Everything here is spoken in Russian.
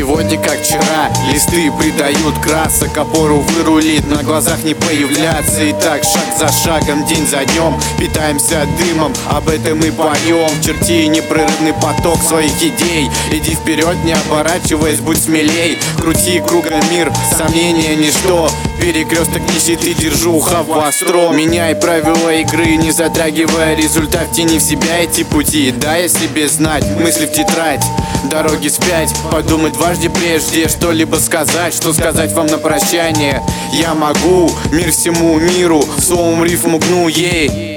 Сегодня как вчера, листы придают красок, опору вырулит, на глазах не появляться. И так шаг за шагом, день за днем, питаемся дымом, об этом и поем. Черти непрерывный поток своих идей, иди вперед, не оборачиваясь, будь смелей. Крути кругом мир, сомнения ничто, перекресток нищеты, держу ухо востро. Меняй правила игры, не затрагивая результат, тяни в себя эти пути. Дай о себе знать, мысли в тетрадь, дороги вспять, подумать дважды прежде что-либо сказать. Что сказать вам на прощание? Я могу мир всему миру, словом рифму гну ей.